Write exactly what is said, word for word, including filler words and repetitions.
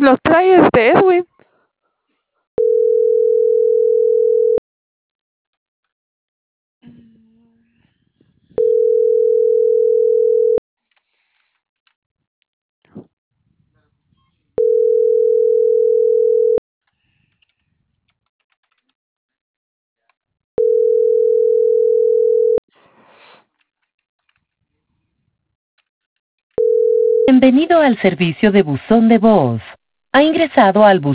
Los trajes de Edwin. Bienvenido al servicio de buzón de voz. Ha ingresado al buzón